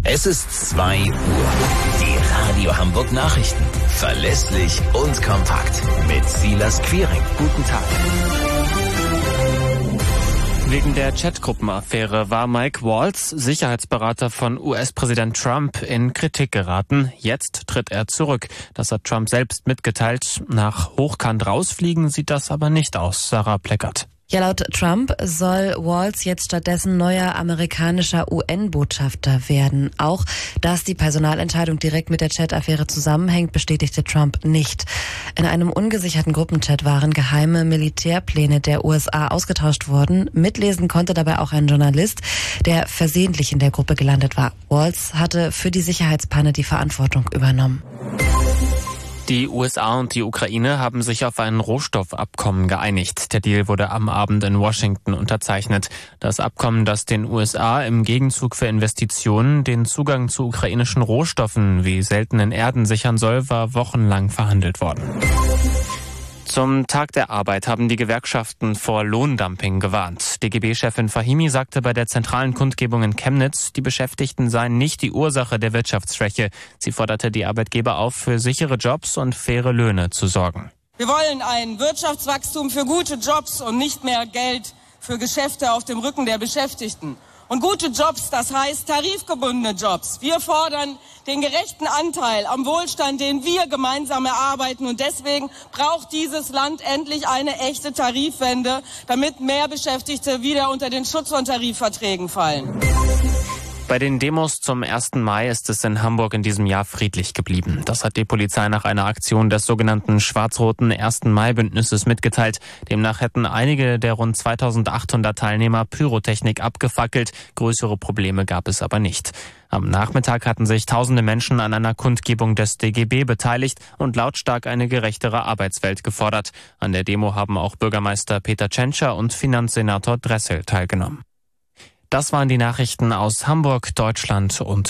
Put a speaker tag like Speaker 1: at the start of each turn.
Speaker 1: Es ist 2 Uhr. Die Radio Hamburg Nachrichten. Verlässlich und kompakt. Mit Silas Quiring. Guten Tag.
Speaker 2: Wegen der Chatgruppenaffäre war Mike Waltz, Sicherheitsberater von US-Präsident Trump, in Kritik geraten. Jetzt tritt er zurück. Das hat Trump selbst mitgeteilt. Nach hochkant rausfliegen sieht das aber nicht aus. Sarah Pleckert.
Speaker 3: Ja, laut Trump soll Waltz jetzt stattdessen neuer amerikanischer UN-Botschafter werden. Auch, dass die Personalentscheidung direkt mit der Chat-Affäre zusammenhängt, bestätigte Trump nicht. In einem ungesicherten Gruppenchat waren geheime Militärpläne der USA ausgetauscht worden. Mitlesen konnte dabei auch ein Journalist, der versehentlich in der Gruppe gelandet war. Waltz hatte für die Sicherheitspanne die Verantwortung übernommen.
Speaker 2: Die USA und die Ukraine haben sich auf ein Rohstoffabkommen geeinigt. Der Deal wurde am Abend in Washington unterzeichnet. Das Abkommen, das den USA im Gegenzug für Investitionen den Zugang zu ukrainischen Rohstoffen wie seltenen Erden sichern soll, war wochenlang verhandelt worden. Zum Tag der Arbeit haben die Gewerkschaften vor Lohndumping gewarnt. DGB-Chefin Fahimi sagte bei der zentralen Kundgebung in Chemnitz, die Beschäftigten seien nicht die Ursache der Wirtschaftsschwäche. Sie forderte die Arbeitgeber auf, für sichere Jobs und faire Löhne zu sorgen.
Speaker 4: Wir wollen ein Wirtschaftswachstum für gute Jobs und nicht mehr Geld für Geschäfte auf dem Rücken der Beschäftigten. Und gute Jobs, das heißt tarifgebundene Jobs. Wir fordern den gerechten Anteil am Wohlstand, den wir gemeinsam erarbeiten. Und deswegen braucht dieses Land endlich eine echte Tarifwende, damit mehr Beschäftigte wieder unter den Schutz von Tarifverträgen fallen.
Speaker 2: Bei den Demos zum 1. Mai ist es in Hamburg in diesem Jahr friedlich geblieben. Das hat die Polizei nach einer Aktion des sogenannten schwarz-roten 1. Mai-Bündnisses mitgeteilt. Demnach hätten einige der rund 2800 Teilnehmer Pyrotechnik abgefackelt. Größere Probleme gab es aber nicht. Am Nachmittag hatten sich tausende Menschen an einer Kundgebung des DGB beteiligt und lautstark eine gerechtere Arbeitswelt gefordert. An der Demo haben auch Bürgermeister Peter Tschentscher und Finanzsenator Dressel teilgenommen. Das waren die Nachrichten aus Hamburg, Deutschland und